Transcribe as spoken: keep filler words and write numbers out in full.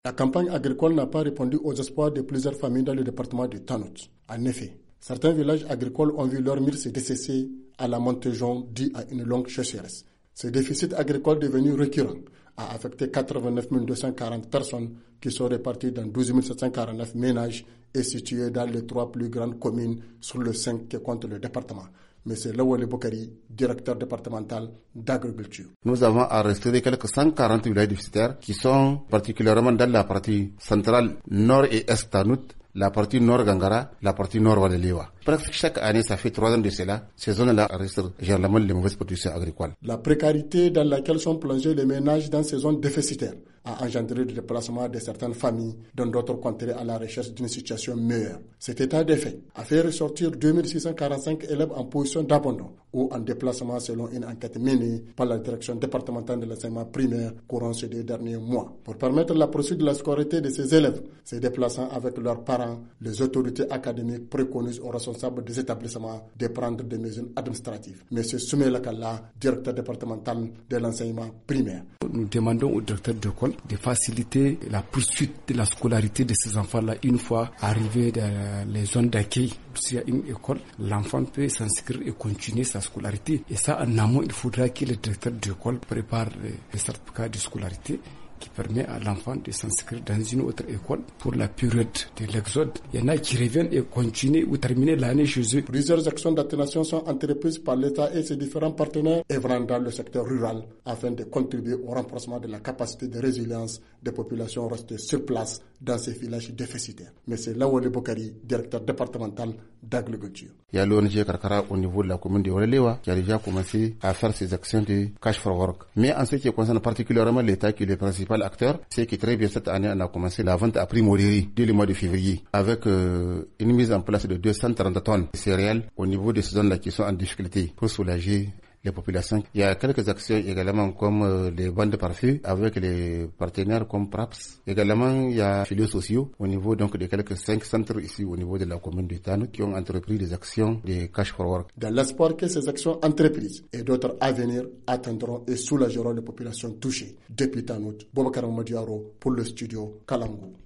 La campagne agricole n'a pas répondu aux espoirs de plusieurs familles dans le département de Tanout. En effet, certains villages agricoles ont vu leur mire se dessécher à la montée jaune due à une longue sécheresse. Ce déficit agricole devenu récurrent a affecté quatre-vingt-neuf mille deux cent quarante personnes qui sont réparties dans douze mille sept cent quarante-neuf ménages et situées dans les trois plus grandes communes sur les cinq que compte le département. M. Lawale Bokari, directeur départemental d'agriculture. Nous avons enregistré quelques cent quarante villages déficitaires qui sont particulièrement dans la partie centrale nord et est Tanout, la partie nord Gangara, la partie nord Walelewa. Presque chaque année, ça fait trois ans de cela, ces zones-là enregistrent généralement les mauvaises productions agricoles. La précarité dans laquelle sont plongés les ménages dans ces zones déficitaires a engendré le déplacement de certaines familles dans d'autres contrées à la recherche d'une situation meilleure. Cet état de fait a fait ressortir deux mille six cent quarante-cinq élèves en position d'abandon ou en déplacement selon une enquête menée par la direction départementale de l'enseignement primaire courant ces deux derniers mois. Pour permettre la poursuite de la scolarité de ces élèves, se déplaçant avec leurs parents, les autorités académiques préconisent aux responsables des établissements de prendre des mesures administratives. M. Soumaïla Kalla, directeur départemental de l'enseignement primaire. Nous demandons au directeur d'école de faciliter la poursuite de la scolarité de ces enfants-là une fois arrivés dans les zones d'accueil. S'il y a une école, l'enfant peut s'inscrire et continuer sa scolarité. Et ça, en amont, il faudra que le directeur d'école prépare les certificats de scolarité qui permet à l'enfant de s'inscrire dans une autre école pour la période de l'exode. Il y en a qui reviennent et continuent ou terminent l'année chez eux. Plusieurs actions d'atténuation sont entreprises par l'État et ses différents partenaires œuvrant dans le secteur rural afin de contribuer au renforcement de la capacité de résilience des populations restées sur place dans ces villages déficitaires. M. Lawale Bokari, directeur départemental d'agriculture. Il y a l'O N G Karkara au niveau de la commune de Walelewa qui a déjà commencé à faire ses actions de cash for work. Mais en ce qui concerne particulièrement l'État qui est le principal acteur, c'est que très bien cette année on a commencé la vente à prix modéré dès le mois de février avec euh, une mise en place de deux cent trente tonnes de céréales au niveau des zones là qui sont en difficulté pour soulager les populations. Il y a quelques actions également comme euh, les bandes de parfum avec les partenaires comme Praps. Également, il y a filets sociaux au niveau donc de quelques cinq centres ici au niveau de la commune de Tanout qui ont entrepris des actions de cash for work. Dans l'espoir que ces actions entreprises et d'autres à venir atteindront et soulageront les populations touchées. Depuis Tanout, Boubacar Madiaro pour le studio Kalangu.